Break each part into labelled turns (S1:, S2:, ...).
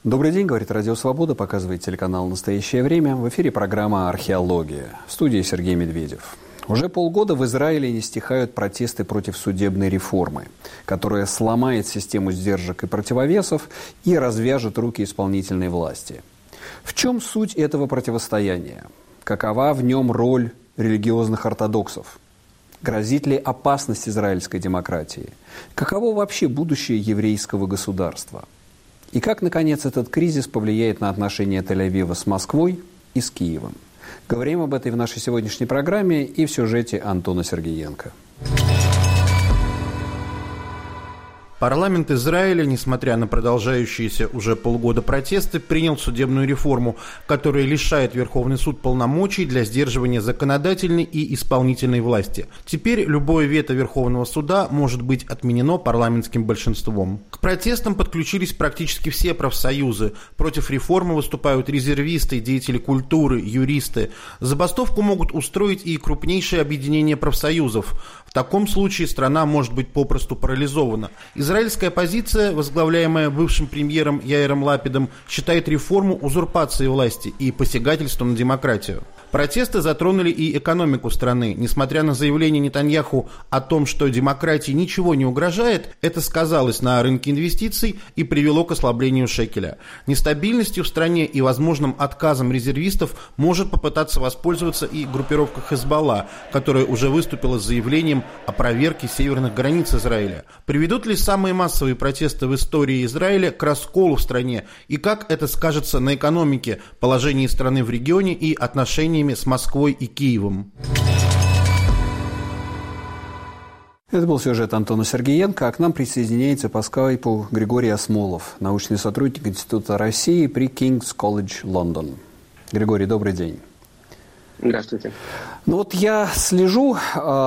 S1: Добрый день, говорит Радио Свобода, показывает телеканал «Настоящее время». В эфире программа «Археология». В студии Сергей Медведев. Уже полгода в Израиле не стихают протесты против судебной реформы, которая сломает систему сдержек и противовесов и развяжет руки исполнительной власти. В чем суть этого противостояния? Какова в нем роль религиозных ортодоксов? Грозит ли опасность израильской демократии? Каково вообще будущее еврейского государства? И как, наконец, этот кризис повлияет на отношения Тель-Авива с Москвой и с Киевом? Говорим об этом в нашей сегодняшней программе и в сюжете Антона Сергеенко.
S2: Парламент Израиля, несмотря на продолжающиеся уже полгода протесты, принял судебную реформу, которая лишает Верховный суд полномочий для сдерживания законодательной и исполнительной власти. Теперь любое вето Верховного суда может быть отменено парламентским большинством. К протестам подключились практически все профсоюзы. Против реформы выступают резервисты, деятели культуры, юристы. Забастовку могут устроить и крупнейшие объединения профсоюзов. В таком случае страна может быть попросту парализована. Израильская оппозиция, возглавляемая бывшим премьером Яиром Лапидом, считает реформу узурпацией власти и посягательством на демократию. Протесты затронули и экономику страны. Несмотря на заявление Нетаньяху о том, что демократии ничего не угрожает, это сказалось на рынке инвестиций и привело к ослаблению шекеля. Нестабильностью в стране и возможным отказом резервистов может попытаться воспользоваться и группировка Хезболла, которая уже выступила с заявлением о проверке северных границ Израиля. Приведут ли самые массовые протесты в истории Израиля к расколу в стране? И как это скажется на экономике, положении страны в регионе и отношениями с Москвой и Киевом?
S1: Это был сюжет Антона Сергеенко, а к нам присоединяется по скайпу Григорий Осмолов, научный сотрудник Института России при King's College London. Григорий, добрый день.
S3: Здравствуйте.
S1: Ну вот я слежу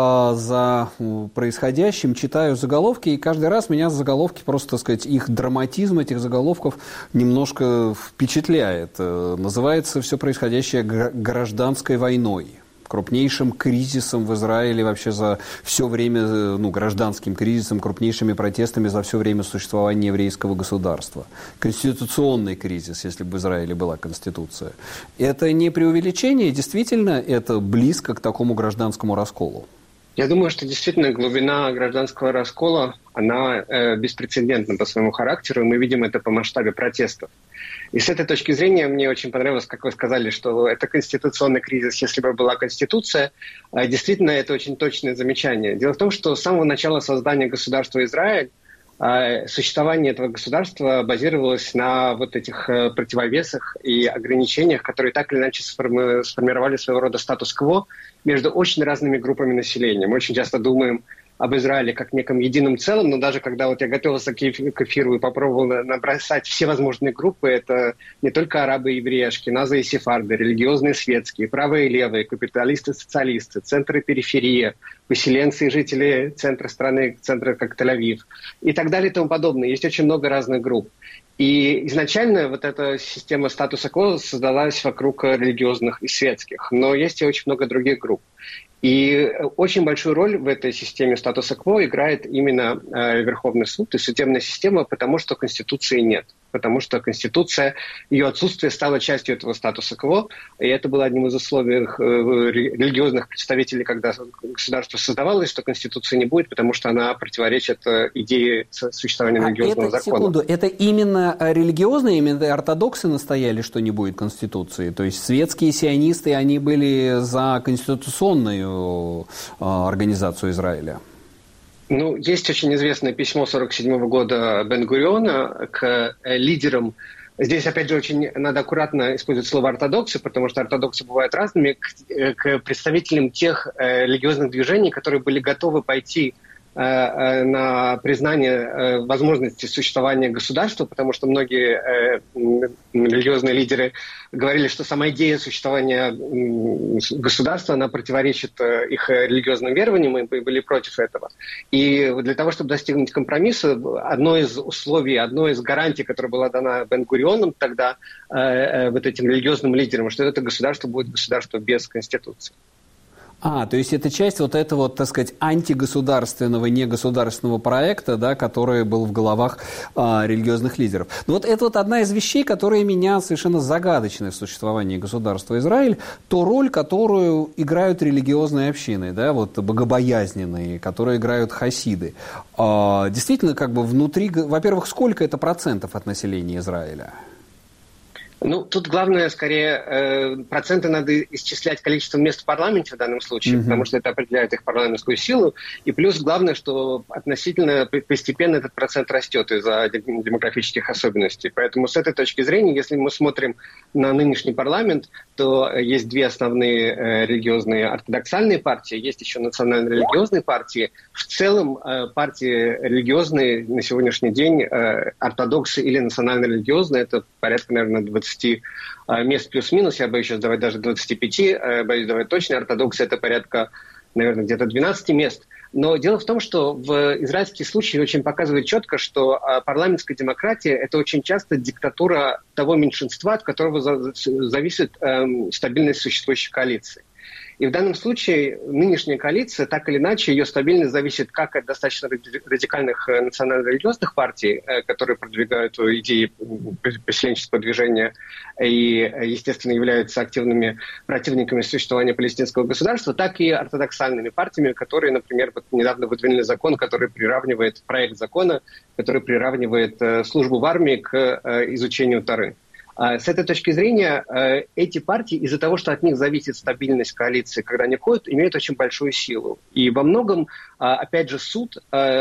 S1: за происходящим, читаю заголовки, и каждый раз меня заголовки, просто, так сказать, их драматизм этих заголовков немножко впечатляет. Называется все происходящее гражданской войной, крупнейшим кризисом в Израиле вообще за все время, гражданским кризисом, крупнейшими протестами за все время существования еврейского государства. Конституционный кризис, если бы в Израиле была конституция. Это не преувеличение, действительно, это близко к такому гражданскому расколу.
S3: Я думаю, что действительно глубина гражданского раскола, она беспрецедентна по своему характеру, и мы видим это по масштабу протестов. И с этой точки зрения мне очень понравилось, как вы сказали, что это конституционный кризис, если бы была конституция. Действительно, это очень точное замечание. Дело в том, что с самого начала создания государства Израиль существование этого государства базировалось на вот этих противовесах и ограничениях, которые так или иначе сформировали своего рода статус-кво между очень разными группами населения. Мы очень часто думаем об Израиле как неком едином целом, но даже когда вот я готовился к эфиру и попробовал набросать все возможные группы, это не только арабы, евреи, ашкеназы и сефарды, религиозные, светские, правые и левые, капиталисты, социалисты, центры, периферия, поселенцы и жители центра страны, центра как Тель-Авив и так далее и тому подобное. Есть очень много разных групп. И изначально вот эта система статуса-кво создалась вокруг религиозных и светских, но есть и очень много других групп. И очень большую роль в этой системе статуса-кво играет именно Верховный суд и судебная система, потому что Конституции нет. Потому что Конституция, ее отсутствие стало частью этого статуса-кво, и это было одним из условий религиозных представителей, когда государство создавалось, что Конституции не будет, потому что она противоречит идее существования религиозного закона.
S1: Секунду, это именно религиозные, именно ортодоксы настояли, что не будет Конституции? То есть светские сионисты, они были за конституционную организацию Израиля?
S3: Есть очень известное письмо 1947 года Бен-Гуриона к лидерам. Здесь, опять же, очень надо аккуратно использовать слово «ортодоксы», потому что ортодоксы бывают разными, к представителям тех религиозных движений, которые были готовы пойти на признание возможности существования государства, потому что многие религиозные лидеры говорили, что сама идея существования государства, она противоречит их религиозным верованиям, и были против этого. И для того, чтобы достигнуть компромисса, одно из условий, одно из гарантий, которая была дана Бен-Гурионом тогда вот этим религиозным лидерам, что это государство будет государство без конституции.
S1: То есть это часть вот этого, так сказать, антигосударственного, негосударственного проекта, да, который был в головах религиозных лидеров. Но вот это вот одна из вещей, которые меня совершенно загадочны в существовании государства Израиль, то роль, которую играют религиозные общины, да, вот богобоязненные, которые играют хасиды. Действительно, как бы внутри, во-первых, сколько это процентов от населения Израиля?
S3: Тут главное, скорее, проценты надо исчислять количеством мест в парламенте в данном случае, потому что это определяет их парламентскую силу. И плюс главное, что относительно постепенно этот процент растет из-за демографических особенностей. Поэтому с этой точки зрения, если мы смотрим на нынешний парламент, то есть две основные религиозные ортодоксальные партии, есть еще национально-религиозные партии. В целом партии религиозные на сегодняшний день, ортодоксы или национально-религиозные, это порядка, наверное, 20 мест плюс-минус, я боюсь сейчас давать даже 25, боюсь давать точно, ортодоксы это порядка, наверное, где-то 12 мест. Но дело в том, что в израильские случаи очень показывает четко, что парламентская демократия – это очень часто диктатура того меньшинства, от которого зависит стабильность существующей коалиции. И в данном случае нынешняя коалиция, так или иначе, ее стабильность зависит как от достаточно радикальных национально-религиозных партий, которые продвигают идеи поселенческого движения и, естественно, являются активными противниками существования палестинского государства, так и ортодоксальными партиями, которые, например, недавно выдвинули закон, который приравнивает, проект закона, который приравнивает службу в армии к изучению Торы. С этой точки зрения, эти партии, из-за того, что от них зависит стабильность коалиции, когда они входят, имеют очень большую силу. И во многом, опять же, суд,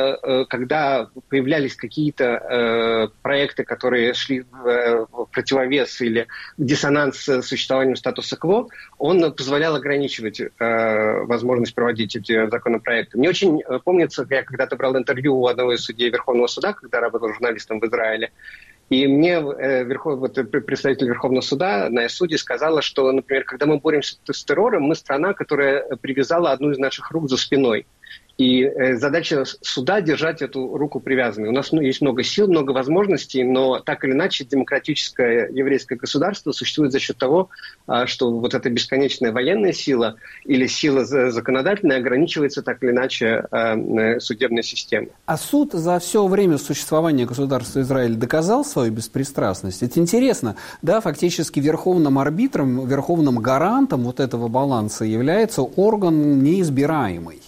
S3: когда появлялись какие-то проекты, которые шли в противовес или в диссонанс с существованием статуса-кво, он позволял ограничивать возможность проводить эти законопроекты. Мне очень помнится, я когда-то брал интервью у одного из судей Верховного суда, когда работал журналистом в Израиле, и мне представитель Верховного суда, одна из судей, сказала, что, например, когда мы боремся с террором, мы страна, которая привязала одну из наших рук за спиной. И задача суда – держать эту руку привязанной. У нас есть много сил, много возможностей, но так или иначе демократическое еврейское государство существует за счет того, что вот эта бесконечная военная сила или сила законодательная ограничивается так или иначе судебной системой.
S1: А суд за все время существования государства Израиль доказал свою беспристрастность? Это интересно, да, фактически верховным арбитром, верховным гарантом вот этого баланса является орган неизбираемый.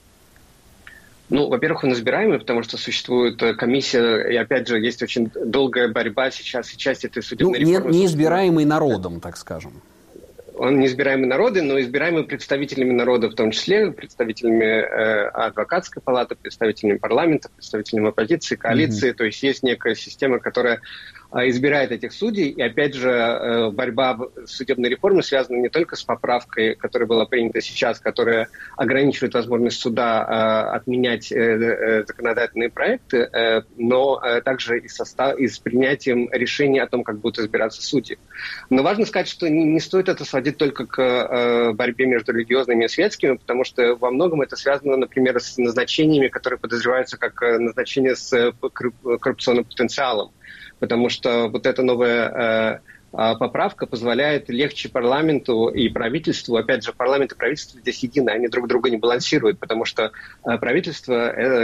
S3: Во-первых, он избираемый, потому что существует комиссия, и, опять же, есть очень долгая борьба сейчас, и часть этой судебной реформы...
S1: Неизбираемый народом, так скажем.
S3: Он неизбираемый народом, но избираемый представителями народа, в том числе представителями адвокатской палаты, представителями парламента, представителями оппозиции, коалиции. То есть есть некая система, которая избирает этих судей. И опять же, борьба судебной реформы связана не только с поправкой, которая была принята сейчас, которая ограничивает возможность суда отменять законодательные проекты, но также и с принятием решения о том, как будут избираться судьи. Но важно сказать, что не стоит это сводить только к борьбе между религиозными и светскими, потому что во многом это связано, например, с назначениями, которые подозреваются как назначения с коррупционным потенциалом. Потому что вот эта новая поправка позволяет легче парламенту и правительству, опять же, парламент и правительство здесь едины, они друг друга не балансируют, потому что правительство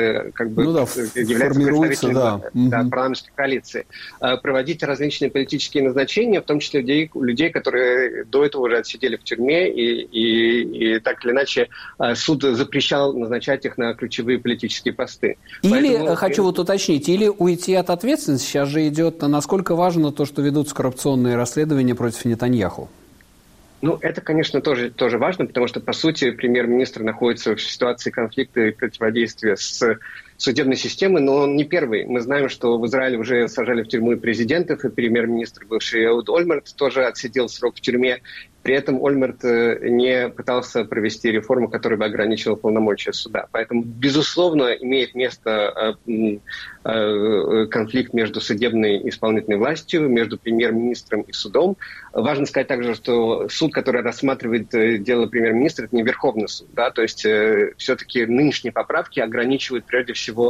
S3: является представителем парламентской коалиции. Проводить различные политические назначения, в том числе людей, которые до этого уже отсидели в тюрьме, и так или иначе суд запрещал назначать их на ключевые политические посты.
S1: Или, хочу вот уточнить, или уйти от ответственности, сейчас же идет, насколько важно то, что ведутся коррупционные расследования против Нетаньяху?
S3: Это, конечно, тоже важно, потому что, по сути, премьер-министр находится в ситуации конфликта и противодействия с судебной системой, но он не первый. Мы знаем, что в Израиле уже сажали в тюрьму и президентов, и премьер-министр бывший Эуд Ольмерт тоже отсидел срок в тюрьме. При этом Ольмерт не пытался провести реформу, которая бы ограничивала полномочия суда. Поэтому, безусловно, имеет место конфликт между судебной и исполнительной властью, между премьер-министром и судом. Важно сказать также, что суд, который рассматривает дело премьер-министра, это не Верховный суд. Да? То есть все-таки нынешние поправки ограничивают прежде всего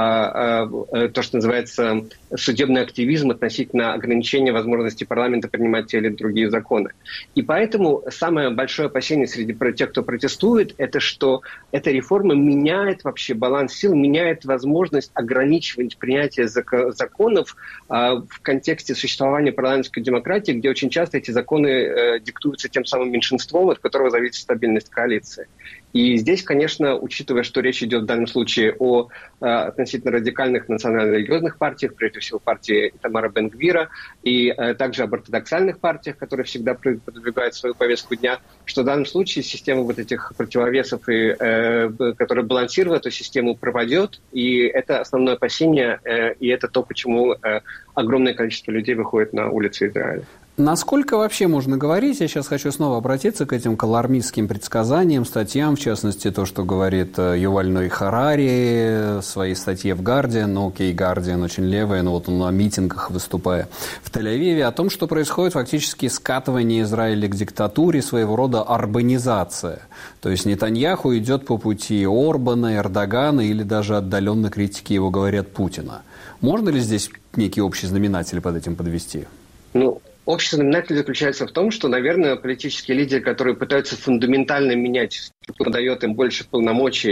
S3: то, что называется судебный активизм относительно ограничения возможности парламента принимать те или другие законы. И поэтому поэтому самое большое опасение среди тех, кто протестует, это что эта реформа меняет вообще баланс сил, меняет возможность ограничивать принятие законов в контексте существования парламентской демократии, где очень часто эти законы диктуются тем самым меньшинством, от которого зависит стабильность коалиции. И здесь, конечно, учитывая, что речь идет в данном случае о относительно радикальных национально-религиозных партиях, прежде всего партии Итамара Бен-Гвира, и также об ортодоксальных партиях, которые всегда продвигают свою повестку дня, что в данном случае система вот этих противовесов, которая балансирует эту систему, пропадет, и это основное опасение, и это то, почему огромное количество людей выходит на улицы Израиля.
S1: Насколько вообще можно говорить, я сейчас хочу снова обратиться к этим алармистским предсказаниям, статьям, в частности, то, что говорит Юваль Ной Харари в своей статье в «Гардиан», окей, «Гардиан» очень левая, но вот он на митингах выступая в Тель-Авиве, о том, что происходит фактически скатывание Израиля к диктатуре, своего рода арбанизация. То есть Нетаньяху идет по пути Орбана, Эрдогана или даже отдаленно критики его говорят Путина. Можно ли здесь некий общий знаменатель под этим подвести?
S3: Общий знаменатель заключается в том, что, наверное, политические лидеры, которые пытаются фундаментально менять, дает им больше полномочий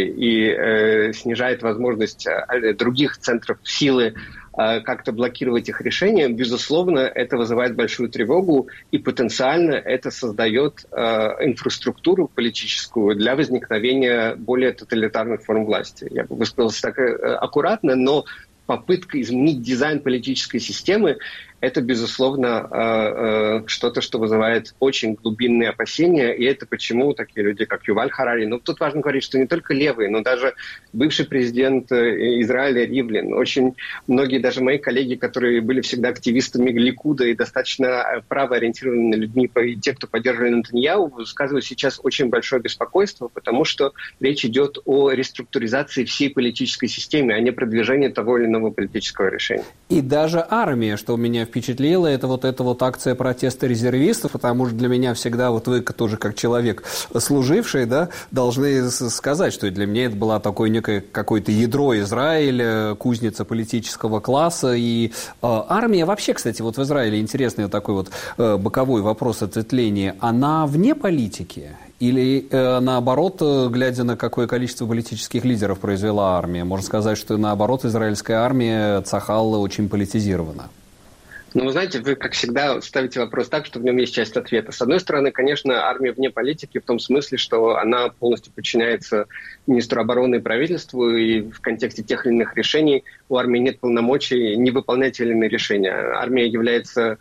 S3: и снижает возможность других центров силы как-то блокировать их решения, безусловно, это вызывает большую тревогу, и потенциально это создает инфраструктуру политическую для возникновения более тоталитарных форм власти. Я бы высказался так аккуратно, но попытка изменить дизайн политической системы – это, безусловно, что-то, что вызывает очень глубинные опасения, и это почему такие люди, как Юваль Харари, тут важно говорить, что не только левые, но даже бывший президент Израиля Ривлин, очень многие даже мои коллеги, которые были всегда активистами Ликуда и достаточно правоориентированными людьми, и те, кто поддерживали Нетаньяху, высказывают сейчас очень большое беспокойство, потому что речь идет о реструктуризации всей политической системы, а не продвижении того или иного политического решения.
S1: И даже армия, что меня впечатлило, это вот акция протеста резервистов, потому что для меня всегда, вот вы тоже как человек служивший, да, должны сказать, что для меня это было такое некое какое-то ядро Израиля, кузница политического класса, и армия вообще, кстати, вот в Израиле интересный такой вот боковой вопрос ответвления, она вне политики? Или наоборот, глядя на какое количество политических лидеров произвела армия, можно сказать, что наоборот израильская армия Цахал очень политизирована?
S3: Вы знаете, вы, как всегда, ставите вопрос так, что в нем есть часть ответа. С одной стороны, конечно, армия вне политики в том смысле, что она полностью подчиняется министру обороны и правительству, и в контексте тех или иных решений у армии нет полномочий не выполнять те или иные решения. Армия является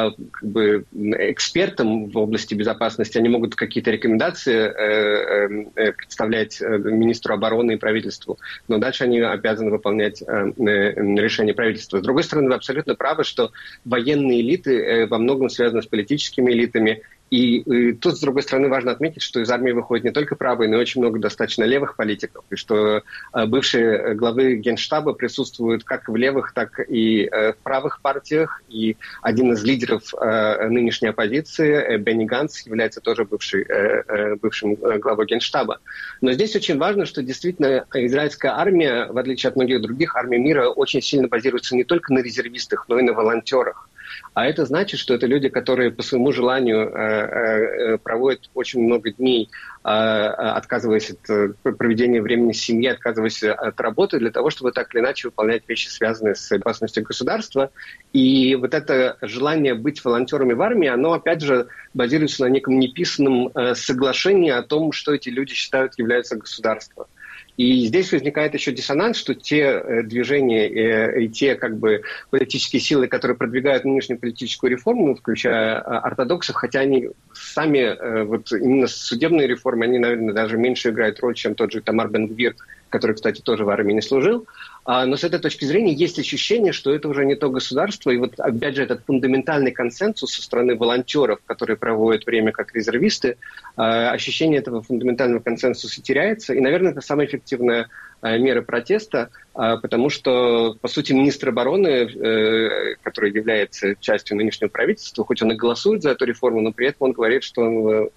S3: экспертом в области безопасности, они могут какие-то рекомендации представлять министру обороны и правительству, но дальше они обязаны выполнять решения правительства. С другой стороны, вы абсолютно правы, что военные элиты во многом связаны с политическими элитами. И тут, с другой стороны, важно отметить, что из армии выходит не только правые, но и очень много достаточно левых политиков, и что бывшие главы Генштаба присутствуют как в левых, так и в правых партиях. И один из лидеров нынешней оппозиции, Бенни Ганц, является тоже бывшим главой Генштаба. Но здесь очень важно, что действительно израильская армия, в отличие от многих других армий мира, очень сильно базируется не только на резервистах, но и на волонтерах. А это значит, что это люди, которые по своему желанию проводят очень много дней, отказываясь от проведения времени с семьей, отказываясь от работы для того, чтобы так или иначе выполнять вещи, связанные с безопасностью государства. И вот это желание быть волонтерами в армии, оно, опять же, базируется на неком неписанном соглашении о том, что эти люди считают являются государством. И здесь возникает еще диссонанс, что те движения и те политические силы, которые продвигают нынешнюю политическую реформу, включая ортодоксов, хотя они сами, именно судебные реформы, они, наверное, даже меньше играют роль, чем тот же Итамар Бен-Гвир, который, кстати, тоже в армии не служил. Но с этой точки зрения есть ощущение, что это уже не то государство. И вот, опять же, этот фундаментальный консенсус со стороны волонтеров, которые проводят время как резервисты, ощущение этого фундаментального консенсуса теряется. И, наверное, это самый эффективный эффективная мера протеста, потому что, по сути, министр обороны, который является частью нынешнего правительства, хоть он и голосует за эту реформу, но при этом он говорит, что он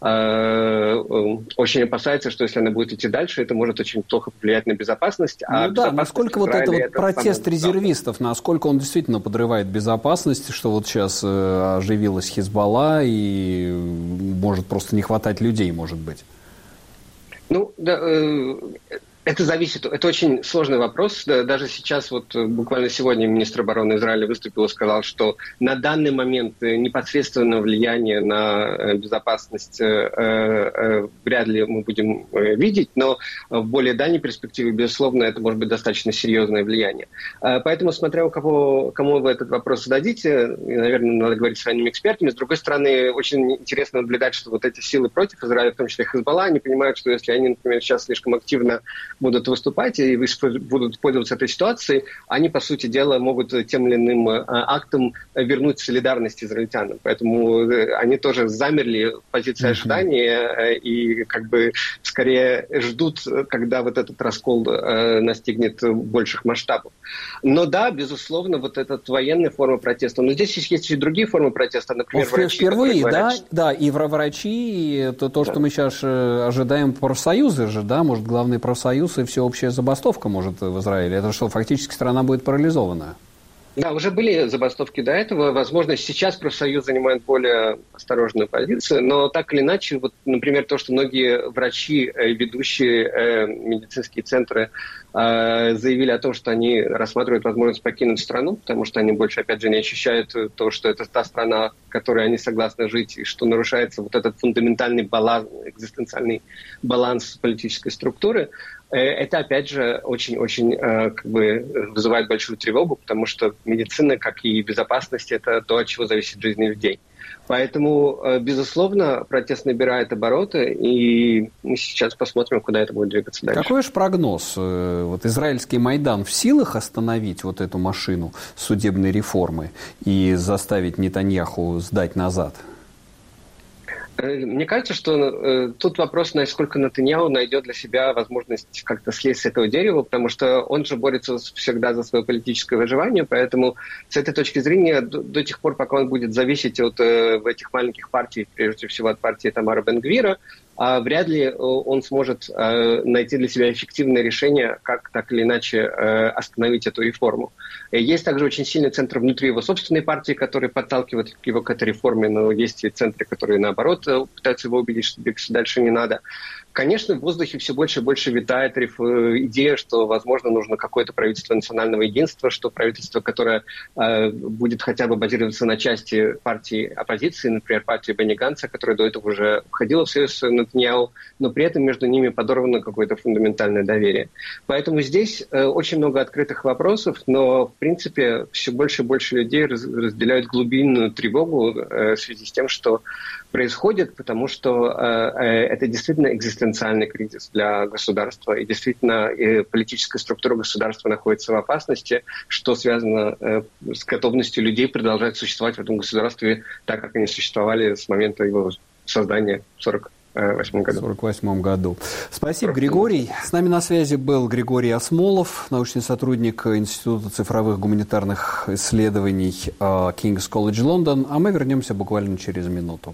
S3: очень опасается, что если она будет идти дальше, это может очень плохо повлиять на безопасность.
S1: Насколько вот это вот протест резервистов, насколько он действительно подрывает безопасность, что вот сейчас оживилась Хизбалла и может просто не хватать людей, может быть?
S3: Это зависит, это очень сложный вопрос. Даже сейчас, вот буквально сегодня министр обороны Израиля выступил и сказал, что на данный момент непосредственное влияние на безопасность вряд ли мы будем видеть, но в более дальней перспективе, безусловно, это может быть достаточно серьезное влияние. Поэтому, смотря кому вы этот вопрос зададите, наверное, надо говорить с ранними экспертами. С другой стороны, очень интересно наблюдать, что вот эти силы против Израиля, в том числе Хизбалла, они понимают, что если они, например, сейчас слишком активно будут выступать и будут пользоваться этой ситуацией, они, по сути дела, могут тем или иным актом вернуть солидарность израильтянам. Поэтому они тоже замерли в позиции ожидания и как бы скорее ждут, когда вот этот раскол настигнет больших масштабов. Но да, безусловно, вот эта военная форма протеста. Но здесь есть и другие формы протеста, например, врачи.
S1: Впервые, да, и врачи, и то, что мы сейчас ожидаем, профсоюзы же, да, может, главный профсоюз и всеобщая забастовка может в Израиле. Это что, фактически страна будет парализована?
S3: Да, уже были забастовки до этого. Возможно, сейчас профсоюз занимает более осторожную позицию, но так или иначе, вот, например, то, что многие врачи, ведущие медицинские центры, заявили о том, что они рассматривают возможность покинуть страну, потому что они больше, опять же, не ощущают то, что это та страна, в которой они согласны жить, и что нарушается вот этот фундаментальный баланс, экзистенциальный баланс политической структуры. Это, опять же, очень-очень как бы вызывает большую тревогу, потому что медицина, как и безопасность, это то, от чего зависит жизнь людей. Поэтому, безусловно, протест набирает обороты, и мы сейчас посмотрим, куда это будет двигаться дальше.
S1: Какой же прогноз? Вот израильский Майдан в силах остановить вот эту машину судебной реформы и заставить Нетаньяху сдать назад?
S3: Мне кажется, что тут вопрос, насколько Нетаньяху найдет для себя возможность как-то слезть с этого дерева, потому что он же борется всегда за свое политическое выживание, поэтому с этой точки зрения до тех пор, пока он будет зависеть от этих маленьких партий, прежде всего от партии Тамара Бен-Гвира, вряд ли он сможет найти для себя эффективное решение, как так или иначе остановить эту реформу. Есть также очень сильный центр внутри его собственной партии, который подталкивает его к этой реформе, но есть и центры, которые, наоборот, пытаются его убедить, что двигаться дальше не надо. Конечно, в воздухе все больше и больше витает идея, что, возможно, нужно какое-то правительство национального единства, что правительство, которое будет хотя бы базироваться на части партии оппозиции, например, партии Бенни Ганца, которая до этого уже входила в союз с Нетаньяху, но при этом между ними подорвано какое-то фундаментальное доверие. Поэтому здесь очень много открытых вопросов, но, в принципе, все больше и больше людей разделяют глубинную тревогу в связи с тем, что происходит, потому что это действительно экзистенциальный кризис для государства, и действительно политическая структура государства находится в опасности, что связано с готовностью людей продолжать существовать в этом государстве так, как они существовали с момента его создания в 1948 году.
S1: Спасибо, Григорий. С нами на связи был Григорий Осмолов, научный сотрудник Института цифровых гуманитарных исследований King's College London, а мы вернемся буквально через минуту.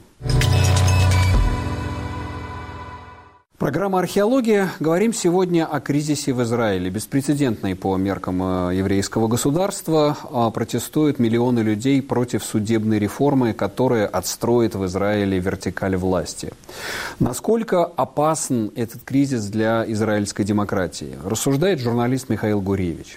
S1: Программа «Археология». Говорим сегодня о кризисе в Израиле. Беспрецедентный по меркам еврейского государства. Протестуют миллионы людей против судебной реформы, которая отстроит в Израиле вертикаль власти. Насколько опасен этот кризис для израильской демократии? Рассуждает журналист Михаил Гуревич.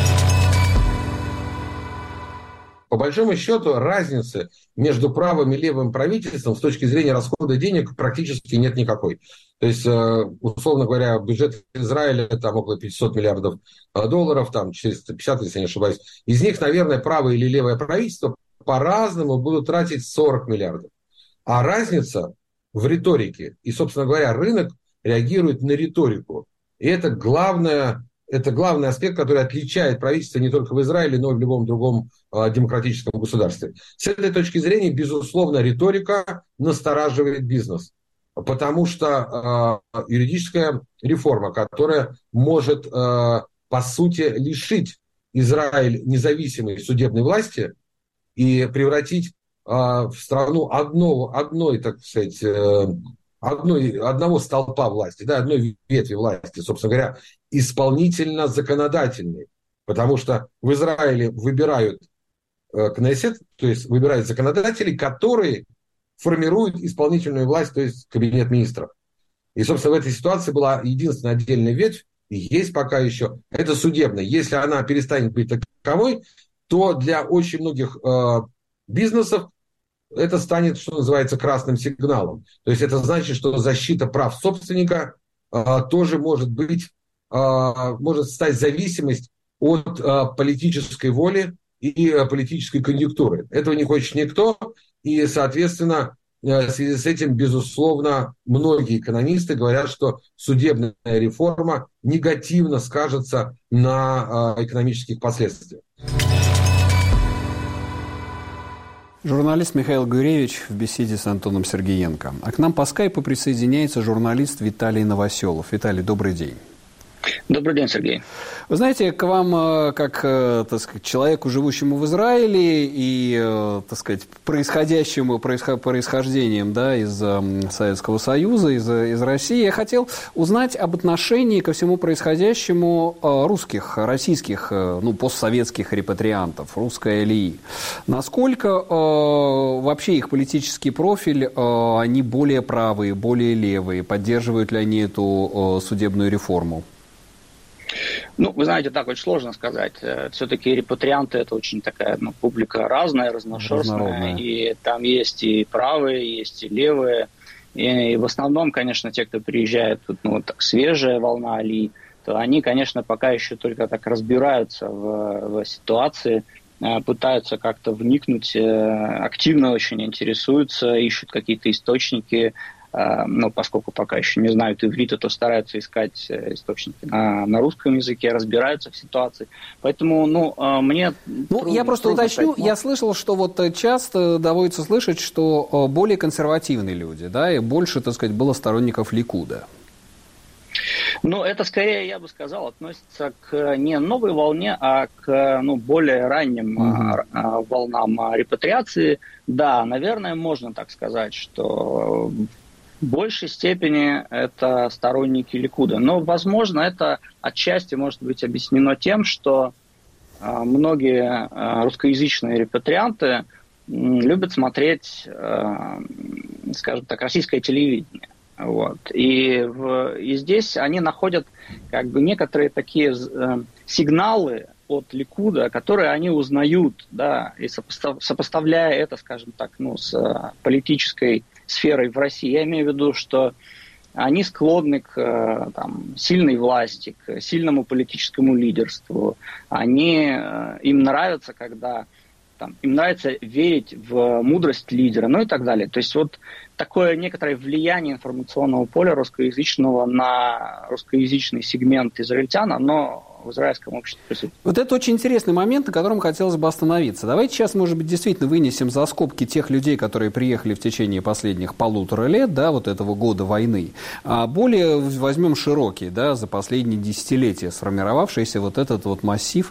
S4: По большому счету, разницы между правым и левым правительством с точки зрения расхода денег практически нет никакой. То есть, условно говоря, бюджет Израиля там около 500 миллиардов долларов, там 450, если не ошибаюсь. Из них, наверное, правое или левое правительство по-разному будут тратить 40 миллиардов. А разница в риторике. И, собственно говоря, рынок реагирует на риторику. И это главный аспект, который отличает правительство не только в Израиле, но и в любом другом демократическом государстве. С этой точки зрения, безусловно, риторика настораживает бизнес. потому что юридическая реформа, которая может, по сути, лишить Израиль независимой судебной власти и превратить в страну одной, так сказать, одного столпа власти, да, одной ветви власти, собственно говоря, исполнительно-законодательной. Потому что в Израиле выбирают Кнессет, то есть выбирают законодателей, которые формируют исполнительную власть, то есть кабинет министров. И, собственно, в этой ситуации была единственная отдельная ветвь, и есть пока еще, это судебная. Если она перестанет быть таковой, то для очень многих бизнесов это станет, что называется, красным сигналом. То есть это значит, что защита прав собственника тоже может стать зависимость от политической воли и политической конъюнктуры. Этого не хочет никто, и, соответственно, в связи с этим, безусловно, многие экономисты говорят, что судебная реформа негативно скажется на экономических последствиях.
S1: Журналист Михаил Гуревич в беседе с Антоном Сергеенко. А к нам по скайпу присоединяется журналист Виталий Новоселов. Виталий, добрый день.
S5: Добрый день, Сергей.
S1: Вы знаете, к вам, как, так сказать, человеку, живущему в Израиле и, так сказать, происхождением, да, из Советского Союза, из России, я хотел узнать об отношении ко всему происходящему российских, постсоветских репатриантов, русской алии. Насколько вообще их политический профиль, они более правые, более левые, поддерживают ли они эту судебную реформу?
S5: Вы знаете, так очень сложно сказать. Все-таки репатрианты – это очень такая публика разная, разношерстная. И там есть и правые, есть и левые. И в основном, конечно, те, кто приезжает, тут, так свежая волна алии, то они, конечно, пока еще только так разбираются в ситуации, пытаются как-то вникнуть, активно очень интересуются, ищут какие-то источники. Поскольку пока еще не знают иврита, то стараются искать источники на русском языке, разбираются в ситуации. Поэтому, мне
S1: я просто уточню, я слышал, что вот часто доводится слышать, что более консервативные люди, да, и больше, так сказать, было сторонников Ликуда.
S5: Это скорее, я бы сказал, относится к не новой волне, а к более ранним волнам репатриации. Да, наверное, можно так сказать, что в большей степени это сторонники Ликуда. Но, возможно, это отчасти может быть объяснено тем, что многие русскоязычные репатрианты любят смотреть, скажем так, российское телевидение. И здесь они находят некоторые такие сигналы от Ликуда, которые они узнают, да, и сопоставляя это, скажем так, с политической сферой в России. Я имею в виду, что они склонны к сильной власти, к сильному политическому лидерству. Им нравится, когда им нравится верить в мудрость лидера, и так далее. То есть такое некоторое влияние информационного поля русскоязычного на русскоязычный сегмент израильтян, оно в израильском обществе присутствует.
S1: Это очень интересный момент, на котором хотелось бы остановиться. Давайте сейчас, может быть, действительно вынесем за скобки тех людей, которые приехали в течение последних 1,5 лет, да, этого года войны, а более возьмем широкий, да, за последние десятилетия сформировавшийся этот массив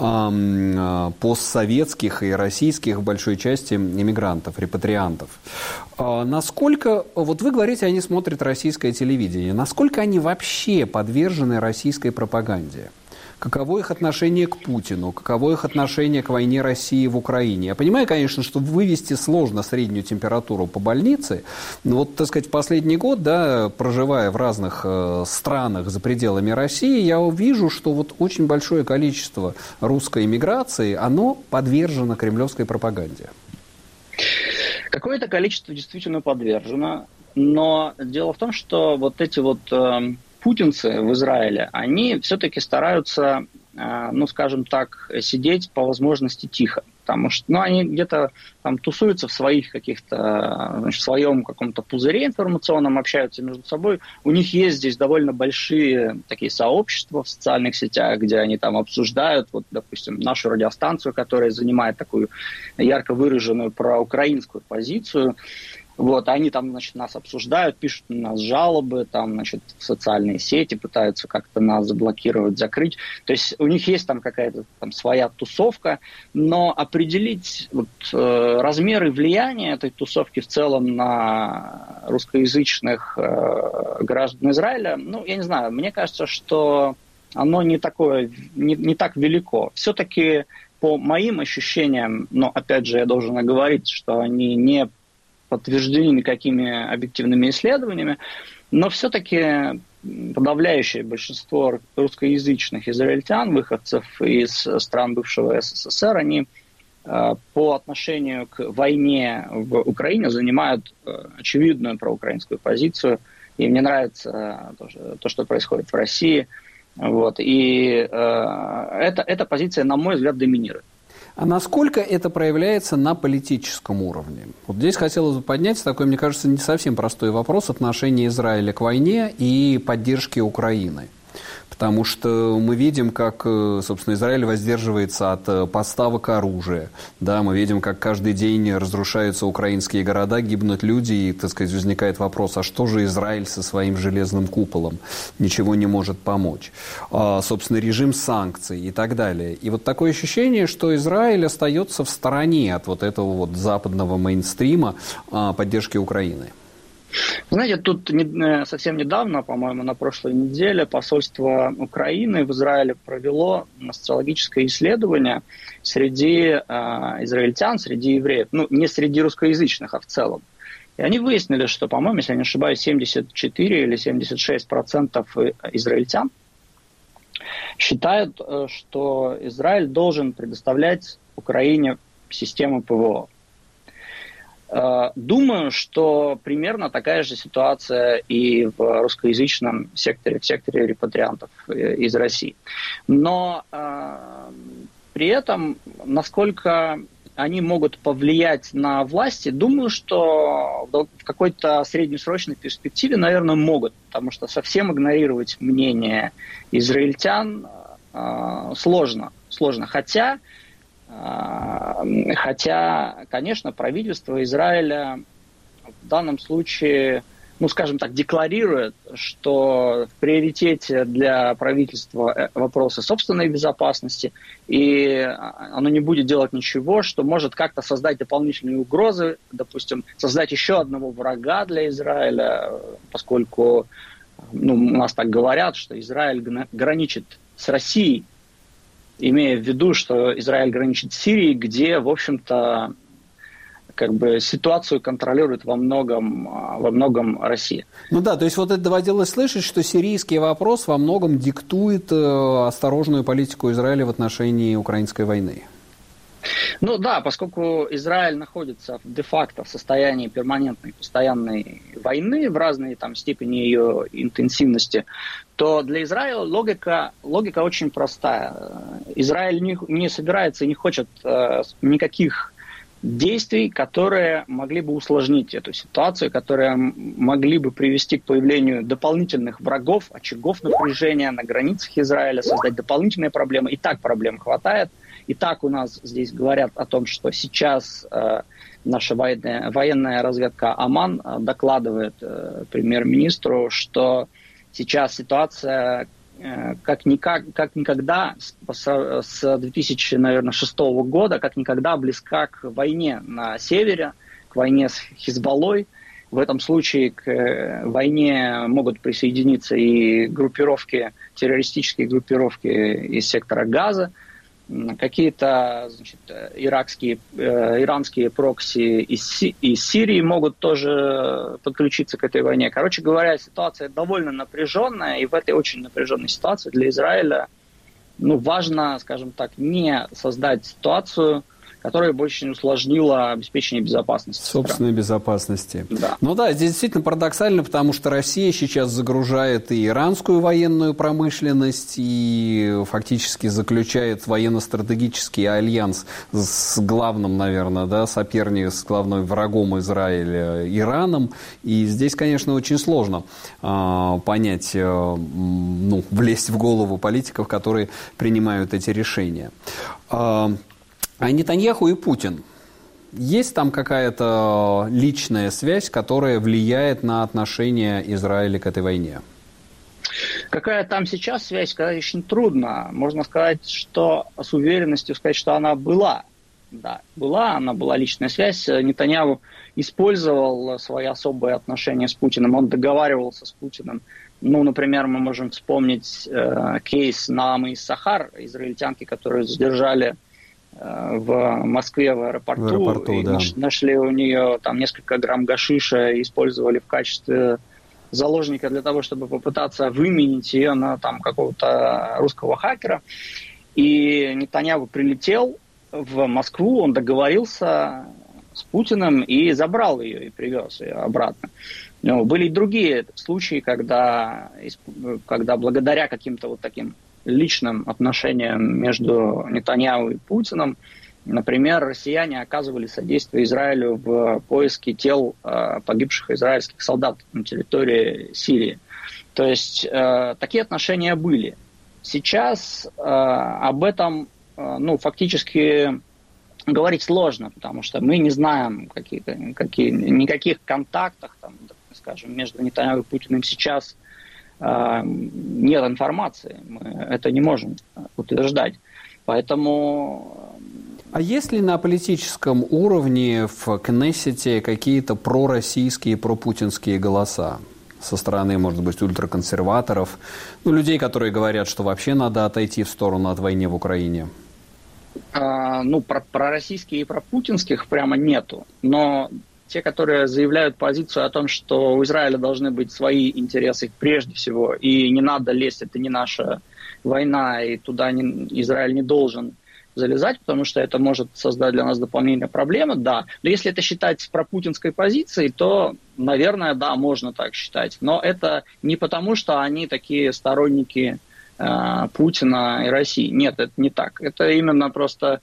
S1: постсоветских и российских в большой части иммигрантов, репатриантов. Насколько, вы говорите, они смотрят российское телевидение, насколько они вообще подвержены российской пропаганде? Каково их отношение к Путину, каково их отношение к войне России в Украине. Я понимаю, конечно, что вывести сложно среднюю температуру по больнице, но так сказать, в последний год, да, проживая в разных странах за пределами России, я вижу, что очень большое количество русской эмиграции, оно подвержено кремлевской пропаганде.
S5: Какое-то количество действительно подвержено, но дело в том, что эти путинцы в Израиле, они все-таки стараются, скажем так, сидеть по возможности тихо, потому что, они где-то тусуются в своих каких-то, в своем каком-то пузыре информационном, общаются между собой. У них есть здесь довольно большие такие сообщества в социальных сетях, где они обсуждают, допустим, нашу радиостанцию, которая занимает такую ярко выраженную проукраинскую позицию. Вот, они там, значит, нас обсуждают, пишут на нас жалобы, там, значит, в социальные сети пытаются как-то нас заблокировать, закрыть. То есть у них есть там какая-то там своя тусовка, но определить вот, размеры влияния этой тусовки в целом на русскоязычных граждан Израиля, ну, я не знаю, мне кажется, что оно не такое, не так велико. Все-таки по моим ощущениям, но опять же я должен оговорить, что они не подтверждены никакими объективными исследованиями, но все-таки подавляющее большинство русскоязычных израильтян, выходцев из стран бывшего СССР, они по отношению к войне в Украине занимают очевидную проукраинскую позицию. И мне нравится то, что происходит в России. Вот. И эта позиция, на мой взгляд, доминирует.
S1: А насколько это проявляется на политическом уровне? Вот здесь хотелось бы поднять такой, мне кажется, не совсем простой вопрос отношения Израиля к войне и поддержки Украины. Потому что мы видим, как, собственно, Израиль воздерживается от поставок оружия. Да, мы видим, как каждый день разрушаются украинские города, гибнут люди, и, так сказать, возникает вопрос, а что же Израиль со своим железным куполом ничего не может помочь? Собственно, режим санкций и так далее. И вот такое ощущение, что Израиль остается в стороне от вот этого вот западного мейнстрима поддержки Украины.
S5: Знаете, тут совсем недавно, по-моему, на прошлой неделе посольство Украины в Израиле провело социологическое исследование среди израильтян, среди евреев, ну, не среди русскоязычных, а в целом. И они выяснили, что, по-моему, если я не ошибаюсь, 74 или 76% израильтян считают, что Израиль должен предоставлять Украине систему ПВО. Думаю, что примерно такая же ситуация и в русскоязычном секторе, в секторе репатриантов из России. Но при этом, насколько они могут повлиять на власти, думаю, что в какой-то среднесрочной перспективе, наверное, могут, потому что совсем игнорировать мнение израильтян сложно. Хотя, конечно, правительство Израиля в данном случае, ну, скажем так, декларирует, что в приоритете для правительства вопросы собственной безопасности, и оно не будет делать ничего, что может как-то создать дополнительные угрозы, допустим, создать еще одного врага для Израиля, поскольку, ну, у нас так говорят, что Израиль граничит с Россией, имея в виду, что Израиль граничит с Сирией, где, в общем-то, как бы ситуацию контролирует во многом Россия.
S1: Ну да, то есть вот это доводилось слышать, что сирийский вопрос во многом диктует осторожную политику Израиля в отношении украинской войны.
S5: Ну да, поскольку Израиль находится де-факто в состоянии перманентной, постоянной войны в разной там степени ее интенсивности, то для Израиля логика очень простая. Израиль не собирается и не хочет никаких действий, которые могли бы усложнить эту ситуацию, которые могли бы привести к появлению дополнительных врагов, очагов напряжения на границах Израиля, создать дополнительные проблемы. И так проблем хватает. И так у нас здесь говорят о том, что сейчас наша военная разведка Аман докладывает премьер-министру, что сейчас ситуация как никогда с 2006 года, как никогда близка к войне на севере, к войне с Хизбаллой. В этом случае к войне могут присоединиться и террористические группировки из сектора Газа, какие-то, значит, иранские прокси из Сирии могут тоже подключиться к этой войне. Короче говоря, ситуация довольно напряженная, и в этой очень напряженной ситуации для Израиля, ну, важно, скажем так, не создать ситуацию, которая бы очень усложнила обеспечение безопасности.
S1: Собственной безопасности.
S5: Да.
S1: Ну да, здесь действительно парадоксально, потому что Россия сейчас загружает и иранскую военную промышленность, и фактически заключает военно-стратегический альянс с главным, наверное, да, соперником, с главным врагом Израиля Ираном. И здесь, конечно, очень сложно понять, влезть в голову политиков, которые принимают эти решения. А Нетаньяху и Путин. Есть там какая-то личная связь, которая влияет на отношение Израиля к этой войне?
S5: Какая там сейчас связь, сказать очень трудно. Можно сказать, что с уверенностью сказать, что она была. Да, она была личная связь. Нетаньяху использовал свои особые отношения с Путиным. Он договаривался с Путиным. Ну, например, мы можем вспомнить кейс Наамы Иссахар, израильтянки, которую задержали в Москве в аэропорту и
S1: да.
S5: Нашли у нее там несколько грамм гашиша и использовали в качестве заложника для того, чтобы попытаться выменить ее на там какого-то русского хакера. И Нетаньяху прилетел в Москву, он договорился с Путиным и забрал ее и привез ее обратно. Но были и другие случаи, когда благодаря каким-то вот таким личным отношениям между Нетаньяху и Путиным, например, россияне оказывали содействие Израилю в поиске тел погибших израильских солдат на территории Сирии. То есть такие отношения были. Сейчас об этом фактически говорить сложно, потому что мы не знаем никаких контактов, там, скажем, между Нетаньяху и Путиным сейчас нет информации. Мы это не можем утверждать. Поэтому...
S1: А есть ли на политическом уровне в Кнессете какие-то пророссийские, пропутинские голоса? Со стороны, может быть, ультраконсерваторов, людей, которые говорят, что вообще надо отойти в сторону от войны в Украине?
S5: Пророссийских и пропутинских прямо нету. Но те, которые заявляют позицию о том, что у Израиля должны быть свои интересы прежде всего, и не надо лезть, это не наша война, и туда Израиль не должен залезать, потому что это может создать для нас дополнительные проблемы, да. Но если это считать пропутинской позицией, то, наверное, да, можно так считать. Но это не потому, что они такие сторонники Путина и России. Нет, это не так. Это именно просто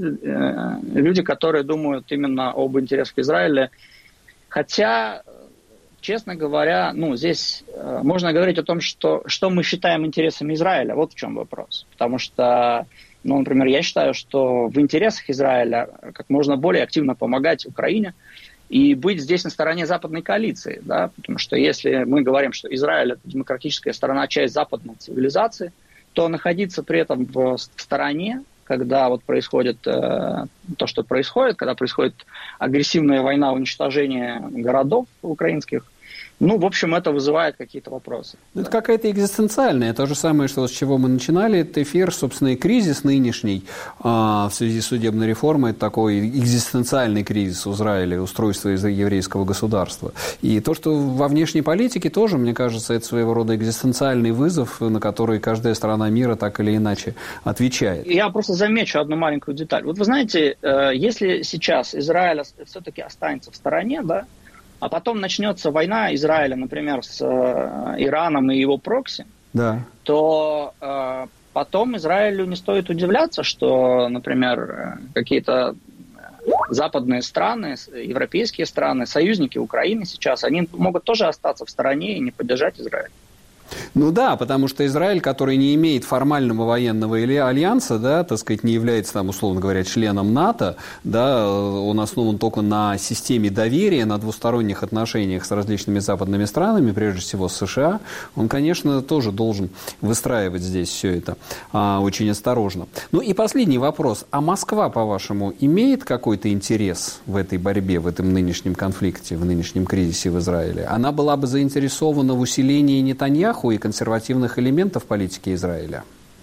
S5: люди, которые думают именно об интересах Израиля. Хотя, честно говоря, здесь можно говорить о том, что мы считаем интересами Израиля. Вот в чем вопрос. Потому что, например, я считаю, что в интересах Израиля как можно более активно помогать Украине и быть здесь на стороне западной коалиции. Да? Потому что если мы говорим, что Израиль – это демократическая сторона, часть западной цивилизации, то находиться при этом в стороне, когда вот происходит то, что происходит, когда происходит агрессивная война, уничтожение городов украинских, в общем, это вызывает какие-то вопросы.
S1: Это какая-то экзистенциальная. То же самое, что с чего мы начинали этот эфир, собственно, и кризис нынешний в связи с судебной реформой, такой экзистенциальный кризис в Израиле, устройство еврейского государства. И то, что во внешней политике тоже, мне кажется, это своего рода экзистенциальный вызов, на который каждая страна мира так или иначе отвечает.
S5: Я просто замечу одну маленькую деталь. Вот вы знаете, если сейчас Израиль все-таки останется в стороне, да, а потом начнется война Израиля, например, с Ираном и его прокси,
S1: да,
S5: то потом Израилю не стоит удивляться, что, например, какие-то западные страны, европейские страны, союзники Украины сейчас, они могут тоже остаться в стороне и не поддержать Израиль.
S1: Да, потому что Израиль, который не имеет формального военного альянса, да, так сказать, не является, там, условно говоря, членом НАТО, да, он основан только на системе доверия, на двусторонних отношениях с различными западными странами, прежде всего с США, он, конечно, тоже должен выстраивать здесь все это очень осторожно. И последний вопрос. А Москва, по-вашему, имеет какой-то интерес в этой борьбе, в этом нынешнем конфликте, в нынешнем кризисе в Израиле? Она была бы заинтересована в усилении Нетаньяху и консервативных элементов политики Израиля?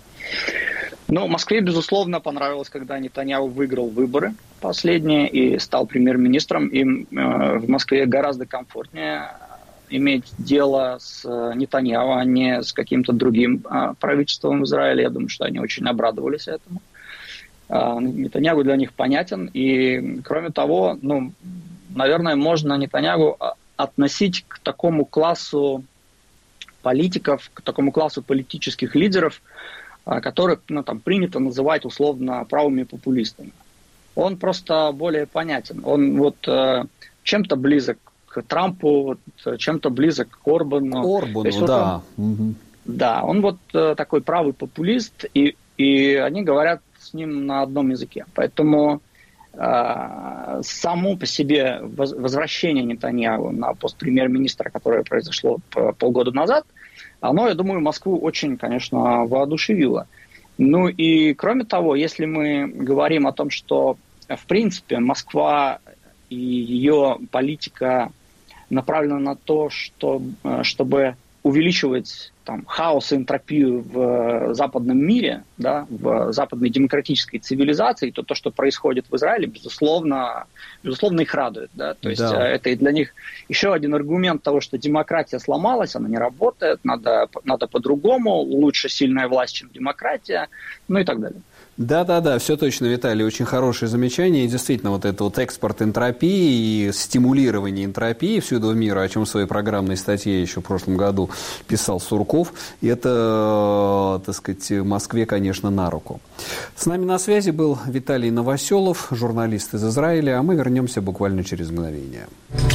S5: Москве, безусловно, понравилось, когда Нетаньяху выиграл выборы последние и стал премьер-министром. Им в Москве гораздо комфортнее иметь дело с Нетаньяху, а не с каким-то другим правительством в Израиле. Я думаю, что они очень обрадовались этому. Нетаньяху для них понятен. И, кроме того, наверное, можно Нетаньяху относить к такому классу политиков, к такому классу политических лидеров, которых принято называть условно правыми популистами. Он просто более понятен. Он чем-то близок к Трампу, чем-то близок к Орбану.
S1: Да.
S5: Да, он такой правый популист, и они говорят с ним на одном языке. Поэтому само по себе возвращение Нетаньяху на пост премьер-министра, которое произошло полгода назад, оно, я думаю, Москву очень, конечно, воодушевило. Ну и кроме того, если мы говорим о том, что, в принципе, Москва и ее политика направлена на то, чтобы увеличивать там, хаос и энтропию в западном мире, да, в западной демократической цивилизации, то, что происходит в Израиле, безусловно их радует. Да? То есть это и для них еще один аргумент того, что демократия сломалась, она не работает, надо по-другому, лучше сильная власть, чем демократия, ну и так далее.
S1: Да, все точно, Виталий, очень хорошее замечание. И действительно, вот это вот экспорт энтропии и стимулирование энтропии всюду в мире, о чем в своей программной статье еще в прошлом году писал Сурков, это, так сказать, Москве, конечно, на руку. С нами на связи был Виталий Новоселов, журналист из Израиля, а мы вернемся буквально через мгновение.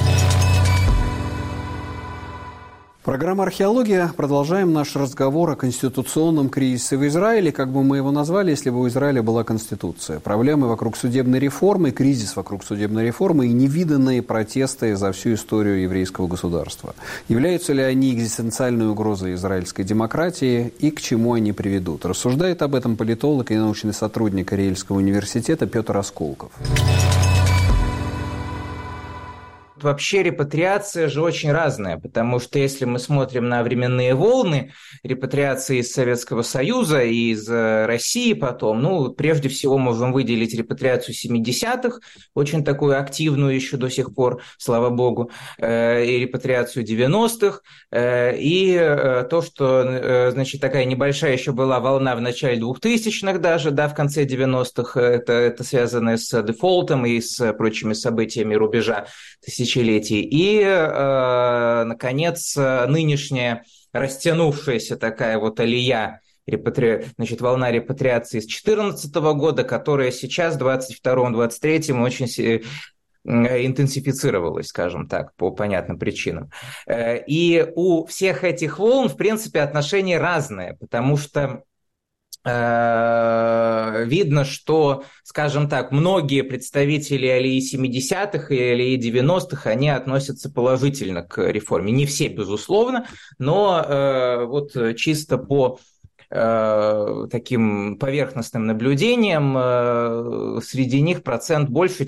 S1: Программа «Археология». Продолжаем наш разговор о конституционном кризисе в Израиле. Как бы мы его назвали, если бы у Израиля была конституция? Проблемы вокруг судебной реформы, кризис вокруг судебной реформы и невиданные протесты за всю историю еврейского государства. Являются ли они экзистенциальной угрозой израильской демократии и к чему они приведут? Рассуждает об этом политолог и научный сотрудник Ариэльского университета Петр Осколков.
S6: Вообще репатриация же очень разная, потому что если мы смотрим на временные волны репатриации из Советского Союза и из России потом, прежде всего можем выделить репатриацию 70-х, очень такую активную еще до сих пор, слава богу, и репатриацию 90-х, и то, что, значит, такая небольшая еще была волна в начале 2000-х даже, да, в конце 90-х, это связано с дефолтом и с прочими событиями рубежа тысячелетий. И, наконец, нынешняя растянувшаяся такая вот алия, волна репатриации с 2014 года, которая сейчас, в 2022-2023, очень интенсифицировалась, скажем так, по понятным причинам. И у всех этих волн, в принципе, отношения разные, потому что видно, что, скажем так, многие представители алии 70-х и алии 90-х, они относятся положительно к реформе. Не все, безусловно, но вот чисто по таким поверхностным наблюдениям среди них процент больше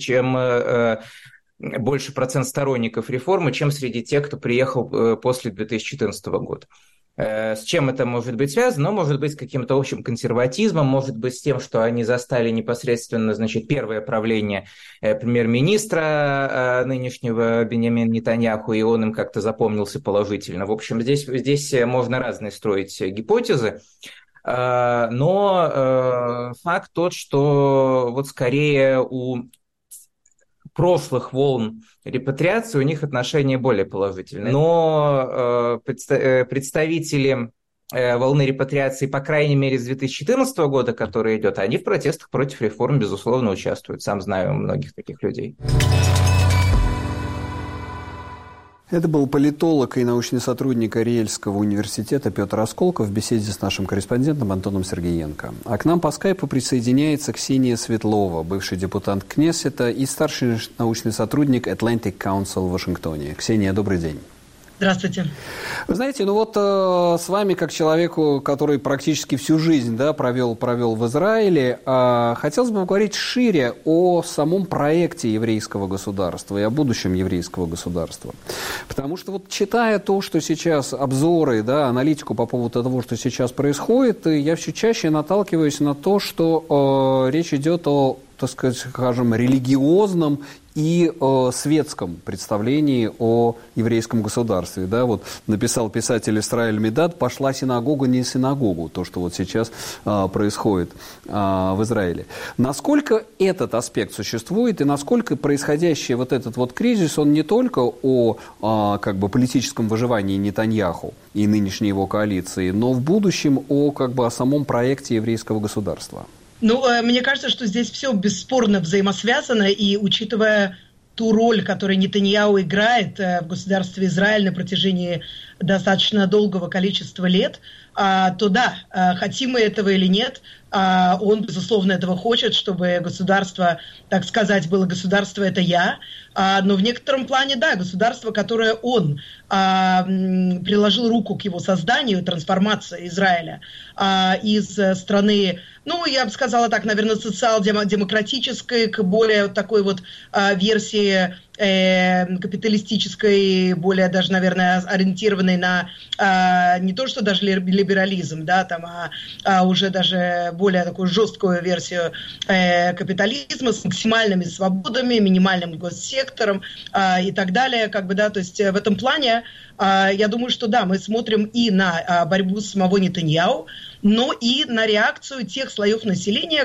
S6: процент сторонников реформы, чем среди тех, кто приехал после 2014 года. С чем это может быть связано? Может быть, с каким-то общим консерватизмом, может быть, с тем, что они застали непосредственно, значит, первое правление премьер-министра нынешнего Биньямина Нетаньяху, и он им как-то запомнился положительно. В общем, здесь можно разные строить гипотезы, но факт тот, что вот скорее у прошлых волн репатриации у них отношения более положительные. Но представители волны репатриации, по крайней мере, с 2014 года, который идет, они в протестах против реформ, безусловно, участвуют. Сам знаю многих таких людей.
S1: Это был политолог и научный сотрудник Ариэльского университета Петр Осколков в беседе с нашим корреспондентом Антоном Сергеенко. А к нам по скайпу присоединяется Ксения Светлова, бывший депутат Кнессета и старший научный сотрудник Atlantic Council в Вашингтоне. Ксения, добрый день.
S7: Здравствуйте.
S1: Вы знаете, с вами, как человеку, который практически всю жизнь провел в Израиле, хотелось бы поговорить шире о самом проекте еврейского государства и о будущем еврейского государства. Потому что читая то, что сейчас обзоры, аналитику по поводу того, что сейчас происходит, я все чаще наталкиваюсь на то, что речь идет о, так сказать, скажем, религиозном и светском представлении о еврейском государстве. Написал писатель Исраэль Медад: «Пошла синагога не синагогу», то, что сейчас происходит в Израиле. Насколько этот аспект существует и насколько происходящий этот кризис, он не только о политическом выживании Нетаньяху и нынешней его коалиции, но в будущем о самом проекте еврейского государства?
S7: Мне кажется, что здесь все бесспорно взаимосвязано, и учитывая ту роль, которую Нетаньяху играет в государстве Израиль на протяжении достаточно долгого количества лет, то да, хотим мы этого или нет, он, безусловно, этого хочет, чтобы государство, так сказать, было государство «это я», но в некотором плане, да, государство, которое он приложил руку к его созданию, трансформации Израиля из страны, ну, я бы сказала так, наверное, социал-демократической к более такой вот версии капиталистической, более даже, наверное, ориентированной на не то, что даже либерализм, да, там, а уже даже более такую жесткую версию капитализма с максимальными свободами, минимальным госсектором и так далее, как бы, да, то есть в этом плане я думаю, что да, мы смотрим и на борьбу самого Нетаньяху, но и на реакцию тех слоев населения,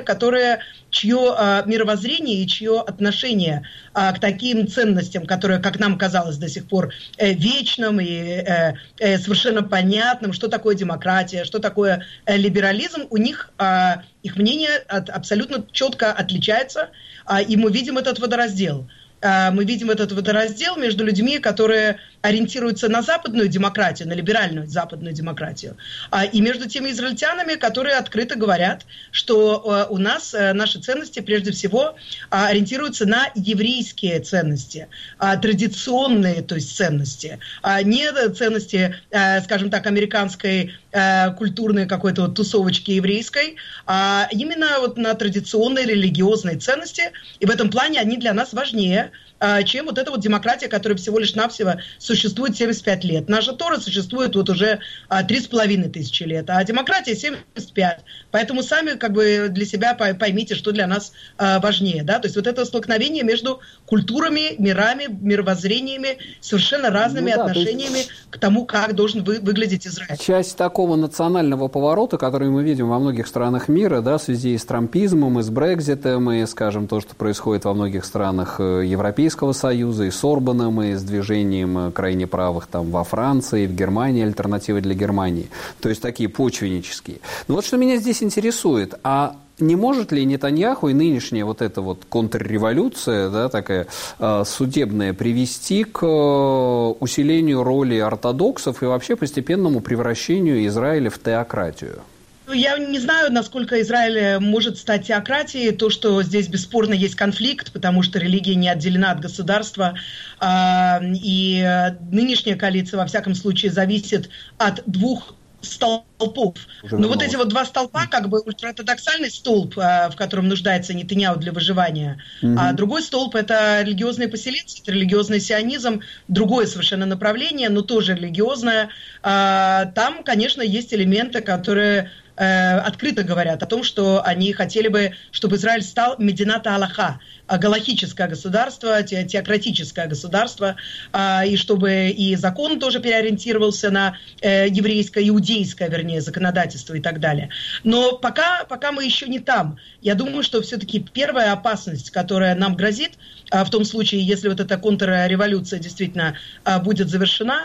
S7: чье мировоззрение и чье отношение к таким ценностям, которые, как нам казалось, до сих пор вечным и совершенно понятным, что такое демократия, что такое либерализм, у них их мнение абсолютно четко отличается, и мы видим этот водораздел. Мы видим этот водораздел между людьми, которые ориентируются на западную демократию, на либеральную западную демократию, и между теми израильтянами, которые открыто говорят, что у нас наши ценности прежде всего ориентируются на еврейские ценности, традиционные, то есть ценности, не ценности, скажем так, американской культурной какой-то вот тусовочки еврейской, а именно вот на традиционные религиозные ценности, и в этом плане они для нас важнее, чем вот эта вот демократия, которая всего лишь навсего существует 75 лет. Наша Тора существует вот уже 3500 лет, а демократия 75. Поэтому сами как бы для себя поймите, что для нас важнее. Да? То есть вот это столкновение между культурами, мирами, мировоззрениями, совершенно разными отношениями к тому, как должен выглядеть Израиль.
S1: Часть такого национального поворота, который мы видим во многих странах мира, да, в связи и с трампизмом, и с Брекситом, и, скажем, то, что происходит во многих странах Европейского Союза, и с Орбаном, и с движением крайне правых там во Франции, в Германии, альтернативы для Германии. То есть такие почвеннические. Но вот что меня здесь интересует, а не может ли Нетаньяху и нынешняя вот эта вот контрреволюция, да, такая судебная, привести к усилению роли ортодоксов и вообще постепенному превращению Израиля в теократию?
S7: Я не знаю, насколько Израиль может стать теократией. То, что здесь бесспорно есть конфликт, потому что религия не отделена от государства. И нынешняя коалиция, во всяком случае, зависит от двух столпов. Но вот эти вот два столпа, как бы ультраортодоксальный столб, в котором нуждается Нетаньяху для выживания, а другой столб – это религиозные поселенцы, это религиозный сионизм, другое совершенно направление, но тоже религиозное. Там, конечно, есть элементы, которые открыто говорят о том, что они хотели бы, чтобы Израиль стал мединат Аллаха, галахическое государство, теократическое государство, и чтобы и закон тоже переориентировался на еврейское, иудейское, вернее, законодательство и так далее. Но пока мы еще не там. Я думаю, что все-таки первая опасность, которая нам грозит, в том случае, если вот эта контрреволюция действительно будет завершена,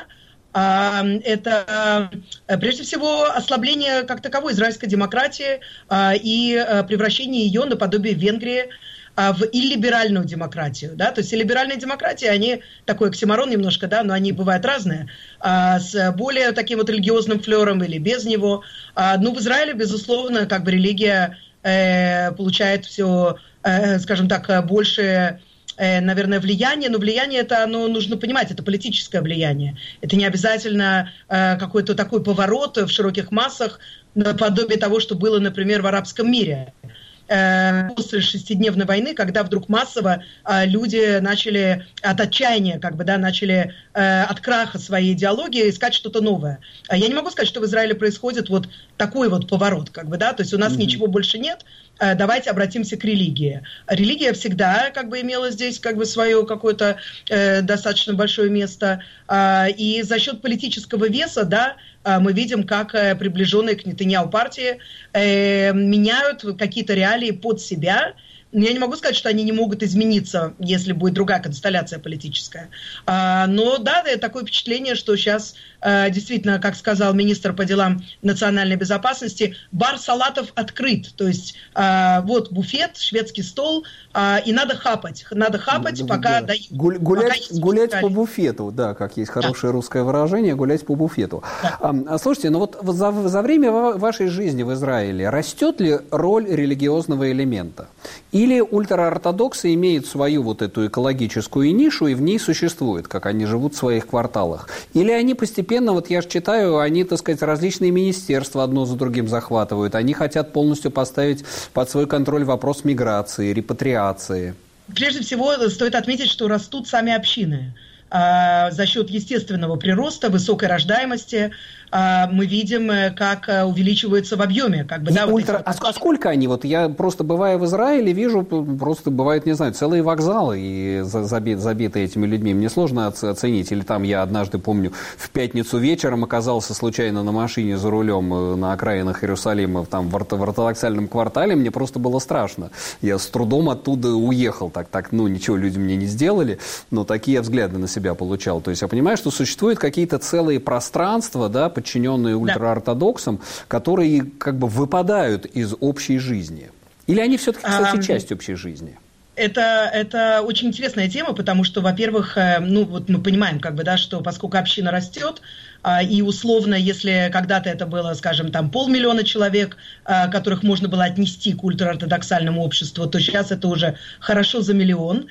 S7: это прежде всего ослабление как таковой израильской демократии и превращение ее наподобие Венгрии в иллиберальную демократию. Да? То есть иллиберальные демократии, они такой оксиморон немножко, да, но они бывают разные, с более таким вот религиозным флером или без него. Но в Израиле, безусловно, как бы религия получает все, скажем так, больше, наверное, влияние, но влияние это, оно нужно понимать, это политическое влияние. Это не обязательно какой-то такой поворот в широких массах, наподобие того, что было, например, в арабском мире. После шестидневной войны, когда вдруг массово люди начали от отчаяния, как бы, да, начали от краха своей идеологии искать что-то новое. Я не могу сказать, что в Израиле происходит вот такой вот поворот, как бы, да, то есть у нас ничего больше нет, давайте обратимся к религии. Религия всегда как бы имела здесь как бы свое какое-то достаточно большое место, и за счет политического веса, да, мы видим, как приближенные к Нетаньяху партии меняют какие-то реалии под себя. Я не могу сказать, что они не могут измениться, если будет другая констелляция политическая. Но да, такое впечатление, что сейчас действительно, как сказал министр по делам национальной безопасности, бар салатов открыт. То есть вот буфет, шведский стол, и надо хапать. Надо хапать, пока дают.
S1: Гулять по буфету, да, как есть хорошее русское выражение, гулять по буфету. Да. Слушайте, ну вот за время вашей жизни в Израиле растет ли роль религиозного элемента? Или ультраортодоксы имеют свою вот эту экологическую нишу и в ней существуют, как они живут в своих кварталах? Или они постепенно, вот я же читаю, они, так сказать, различные министерства одно за другим захватывают, они хотят полностью поставить под свой контроль вопрос миграции, репатриации?
S7: Прежде всего, стоит отметить, что растут сами общины. За счет естественного прироста, высокой рождаемости мы видим, как увеличиваются в объеме. А
S1: сколько они? Вот я просто, бывая в Израиле, вижу, просто бывают, не знаю, целые вокзалы и забиты этими людьми. Мне сложно оценить. Или там я однажды, помню, в пятницу вечером оказался случайно на машине за рулем на окраинах Иерусалима, там в ортодоксальном квартале. Мне просто было страшно. Я с трудом оттуда уехал. Ну, ничего люди мне не сделали, но такие взгляды на себя получал. То есть я понимаю, что существуют какие-то целые пространства, да, подчиненные ультраортодоксам, которые как бы выпадают из общей жизни. Или они все-таки, кстати, часть общей жизни?
S7: Это очень интересная тема, потому что, во-первых, вот мы понимаем, что поскольку община растет, и условно, если когда-то это было, скажем, там 500 000 человек, которых можно было отнести к ультраортодоксальному обществу, то сейчас это уже хорошо за 1 миллион.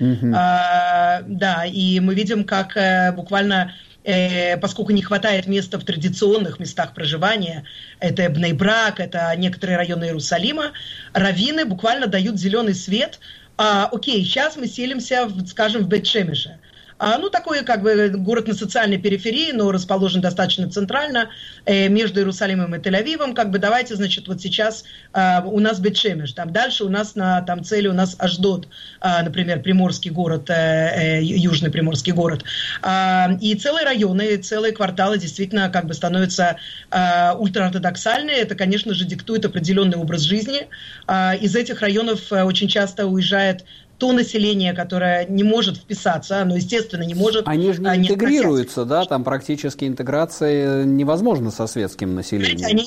S7: Да, и мы видим, как буквально, поскольку не хватает места в традиционных местах проживания, это Бней-Брак, это некоторые районы Иерусалима, раввины буквально дают зеленый свет. Окей, сейчас мы селимся, скажем, в Бейт-Шемеше. Такой город на социальной периферии, но расположен достаточно центрально, между Иерусалимом и Тель-Авивом. Давайте, значит, вот сейчас у нас Бейт-Шемеш, там дальше у нас на цели у нас Ашдод, например, приморский город, южный приморский город. И целые районы, целые кварталы действительно становятся ультраортодоксальные. Это, конечно же, диктует определенный образ жизни. Из этих районов очень часто уезжает то население, которое не может вписаться, оно, естественно, не может...
S1: Они же не интегрируются, да? Там практически интеграция невозможна со светским населением.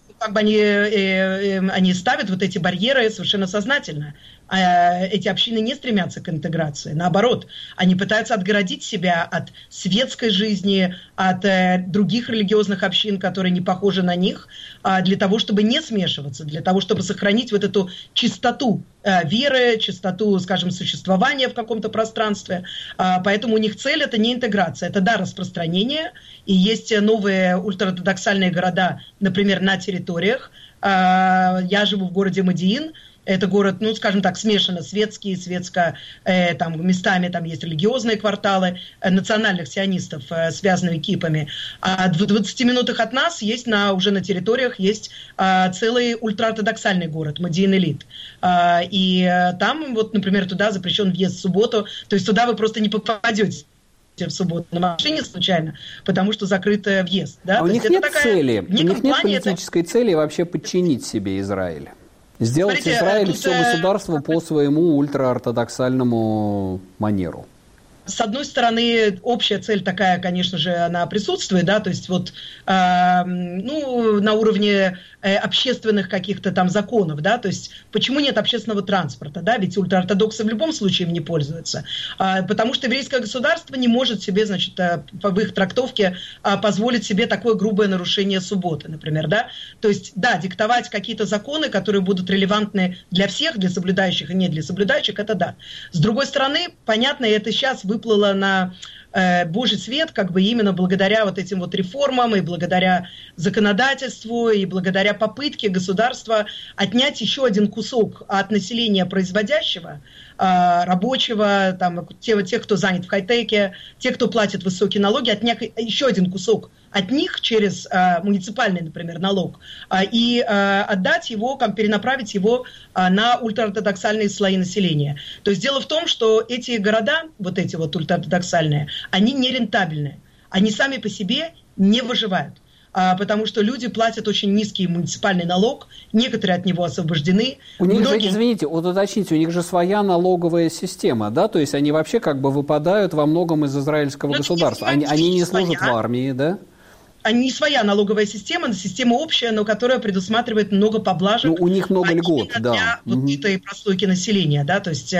S7: Они ставят вот эти барьеры совершенно сознательно. Эти общины не стремятся к интеграции. Наоборот, они пытаются отгородить себя от светской жизни, от других религиозных общин, которые не похожи на них, для того, чтобы не смешиваться, для того, чтобы сохранить вот эту чистоту веры, чистоту, скажем, существования в каком-то пространстве. Поэтому у них цель – это не интеграция, это, да, распространение. И есть новые ультраортодоксальные города, например, на территориях. Я живу в городе Модиин. Это город, скажем так, смешанно светский, там местами там есть религиозные кварталы национальных сионистов, связанные кипами. А в 20 минутах от нас есть уже на территориях есть целый ультраортодоксальный город, Модиин-Элит. И там, вот, например, туда запрещен въезд в субботу, то есть туда вы просто не попадете в субботу на машине случайно, потому что закрыт въезд. Да?
S1: А у них нет цели, у них нет политической цели вообще подчинить себе Израиль? Сделать Израиль все государство по своему ультраортодоксальному манеру.
S7: С одной стороны, общая цель такая, конечно же, она присутствует, да, то есть вот, на уровне общественных каких-то там законов, да, то есть почему нет общественного транспорта, да, ведь ультраортодоксы в любом случае им не пользуются, потому что еврейское государство не может себе, значит, в их трактовке позволить себе такое грубое нарушение субботы, например, да, то есть, да, диктовать какие-то законы, которые будут релевантны для всех, для соблюдающих и не для соблюдающих, это да. С другой стороны, понятно, это сейчас выплыло на Божий свет, именно благодаря вот этим вот реформам и благодаря законодательству и благодаря попытке государства отнять еще один кусок от населения производящего, рабочего, там, тех, кто занят в хай-теке, те, кто платит высокие налоги, отнять еще один кусок от них через муниципальный, например, налог, и отдать его, перенаправить его на ультраортодоксальные слои населения. То есть дело в том, что эти города, вот эти вот ультраортодоксальные, они не рентабельны. Они сами по себе не выживают. Потому что люди платят очень низкий муниципальный налог, некоторые от него освобождены.
S1: У них же, извините, уточните, у них же своя налоговая система, да? То есть они вообще выпадают во многом из израильского государства. Они не служат в армии, да?
S7: не своя налоговая система, но система общая, но которая предусматривает много поблажек.
S1: У них много льгот, да.
S7: Для вот этой прослойки населения, да, то есть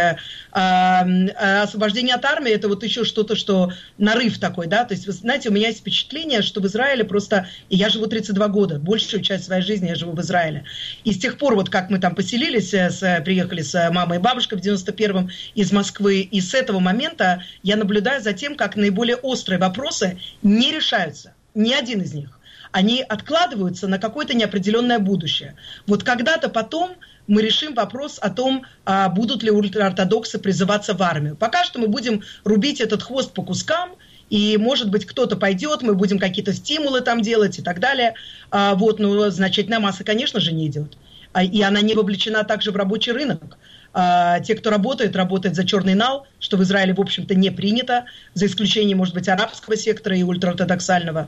S7: освобождение от армии – это вот еще что-то, что нарыв такой, да, то есть, вы знаете, у меня есть впечатление, что в Израиле просто, и я живу 32 года, большую часть своей жизни я живу в Израиле, и с тех пор, вот как мы там поселились, приехали с мамой и бабушкой в 91-м из Москвы, и с этого момента я наблюдаю за тем, как наиболее острые вопросы не решаются. Ни один из них. Они откладываются на какое-то неопределенное будущее. Вот когда-то потом мы решим вопрос о том, будут ли ультраортодоксы призываться в армию. Пока что мы будем рубить этот хвост по кускам, и, может быть, кто-то пойдет, мы будем какие-то стимулы там делать и так далее. Вот, но значительная масса, конечно же, не идет. И она не вовлечена также в рабочий рынок. Те, кто работает за черный нал, что в Израиле, в общем-то, не принято, за исключением, может быть, арабского сектора и ультраортодоксального.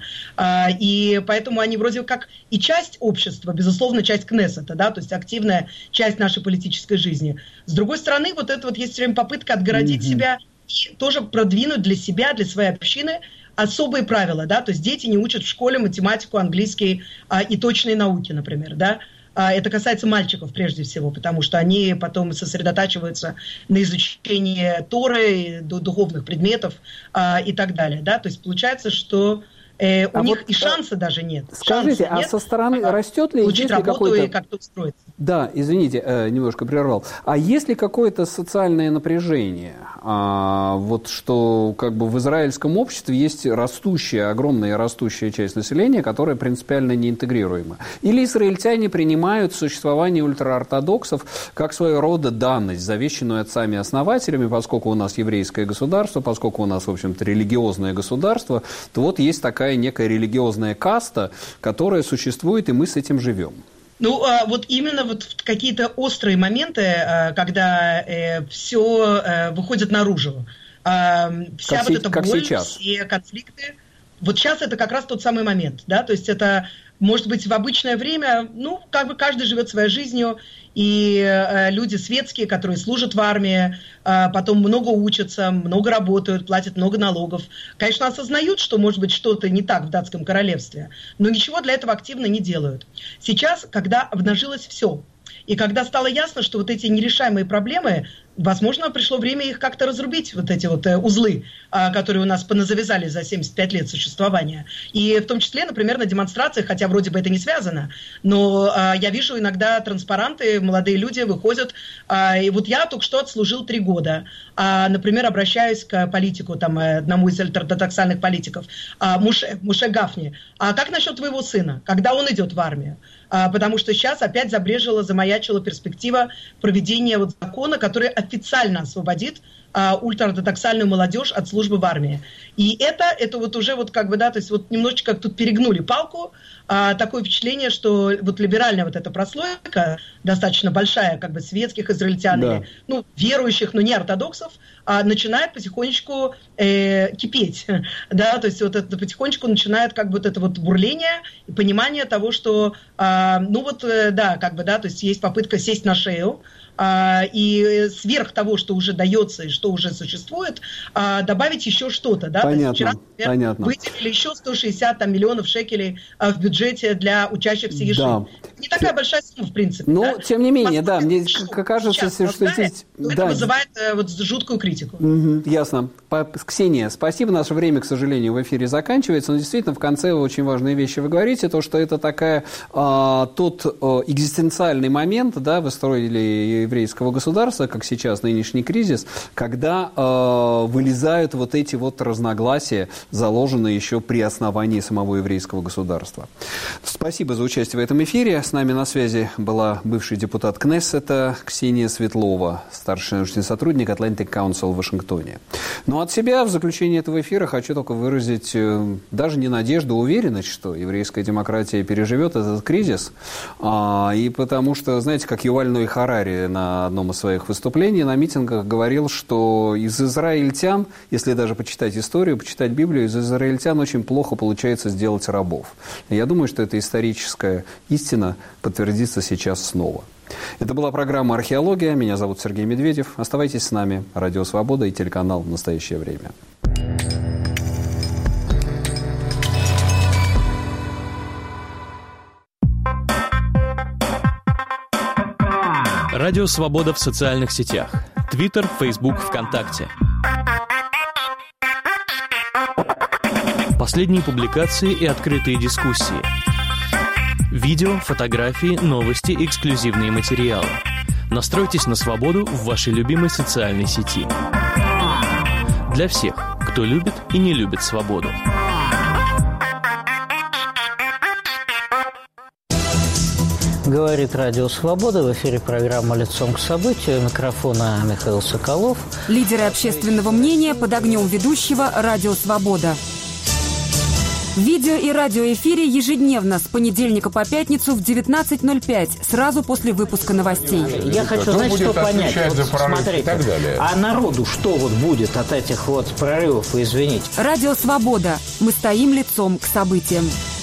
S7: И поэтому они вроде как и часть общества, безусловно, часть Кнессета, да, то есть активная часть нашей политической жизни. С другой стороны, вот это вот есть все время попытка отгородить себя и тоже продвинуть для себя, для своей общины особые правила, да, то есть дети не учат в школе математику, английский и точные науки, например, да. Это касается мальчиков прежде всего, потому что они потом сосредотачиваются на изучении Торы, духовных предметов и так далее. Да? То есть получается, что у них и шанса даже нет.
S1: Скажите,
S7: нет,
S1: со стороны растет ли
S7: получить работу и как-то устроиться?
S1: Да, извините, немножко прервал. А есть ли какое-то социальное напряжение? Вот что как бы в израильском обществе есть огромная растущая часть населения, которая принципиально неинтегрируема. Или израильтяне принимают существование ультраортодоксов как своего рода данность, завещанную отцами-основателями, поскольку у нас еврейское государство, поскольку у нас, в общем-то, религиозное государство, то вот есть такая некая религиозная каста, которая существует, и мы с этим живем.
S7: Ну, вот именно вот в какие-то острые моменты, когда все выходит наружу. Вся вот эта боль,
S1: сейчас.
S7: Все конфликты. Вот сейчас это как раз тот самый момент, да, то есть это, может быть, в обычное время, ну, как бы каждый живет своей жизнью, и люди светские, которые служат в армии, потом много учатся, много работают, платят много налогов, конечно, осознают, что, может быть, что-то не так в датском королевстве, но ничего для этого активно не делают. Сейчас, когда обнажилось все, и когда стало ясно, что вот эти нерешаемые проблемы, возможно, пришло время их как-то разрубить, вот эти вот узлы, которые у нас поназавязали за 75 лет существования. И в том числе, например, на демонстрациях, хотя вроде бы это не связано, но я вижу иногда транспаранты, молодые люди выходят, и вот я только что отслужил 3 года, например, обращаюсь к политику, там, одному из ортодоксальных политиков, Муше Гафни, а как насчет твоего сына, когда он идет в армию? Потому что сейчас опять замаячила перспектива проведения вот закона, который официально освободит ультраортодоксальную молодежь от службы в армии. И это вот уже вот как бы, да, то есть вот немножечко тут перегнули палку. Такое впечатление, что вот либеральная вот эта прослойка, достаточно большая, как бы светских израильтян,
S1: да.
S7: или, ну, верующих, но не ортодоксов, начинает потихонечку кипеть. Да, то есть вот это потихонечку начинает как бы вот это вот бурление и понимание того, что, ну вот, да, как бы, да, то есть есть попытка сесть на шею, и сверх того, что уже дается и что уже существует, добавить еще что-то. Да?
S1: Понятно,
S7: вчера, например,
S1: понятно.
S7: Выделили еще 160 миллионов шекелей в бюджете для учащихся ЕШИ. Да. Не такая большая сумма, в принципе.
S1: Но,
S7: да?
S1: тем не менее, да, мне кажется, что здесь...
S7: Это вызывает вот жуткую критику.
S1: Ясно. Ксения, спасибо. Наше время, к сожалению, в эфире заканчивается. Но действительно, в конце очень важные вещи вы говорите. То, что это такая тот экзистенциальный момент, да, вы строили еврейского государства, как сейчас нынешний кризис, когда вылезают вот эти вот разногласия, заложенные еще при основании самого еврейского государства. Спасибо за участие в этом эфире. С нами на связи была бывший депутат Кнессета Ксения Светлова, старший научный сотрудник Atlantic Council в Вашингтоне. Но от себя в заключение этого эфира хочу только выразить даже не надежду, а уверенность, что еврейская демократия переживет этот кризис. И потому что, знаете, как Юваль Ной Харари на одном из своих выступлений на митингах говорил, что из израильтян, если даже почитать историю, почитать Библию, из израильтян очень плохо получается сделать рабов. И я думаю, что эта историческая истина подтвердится сейчас снова. Это была программа «Археология». Меня зовут Сергей Медведев. Оставайтесь с нами. Радио «Свобода» и телеканал «Настоящее время».
S8: Радио «Свобода» в социальных сетях. Твиттер, Фейсбук, ВКонтакте. Последние публикации и открытые дискуссии. Видео, фотографии, новости, эксклюзивные материалы. Настройтесь на свободу в вашей любимой социальной сети. Для всех, кто любит и не любит свободу.
S9: Говорит Радио Свобода. В эфире программа «Лицом к событию». У микрофона Михаил Соколов.
S10: Лидеры общественного мнения под огнем ведущего Радио Свобода. В видео- и радиоэфире ежедневно с понедельника по пятницу в 19:05, сразу после выпуска новостей.
S9: Я хочу, знаете, что понять. Вот, смотрите, а народу что вот будет от этих вот прорывов, извините?
S10: Радио Свобода. Мы стоим лицом к событиям.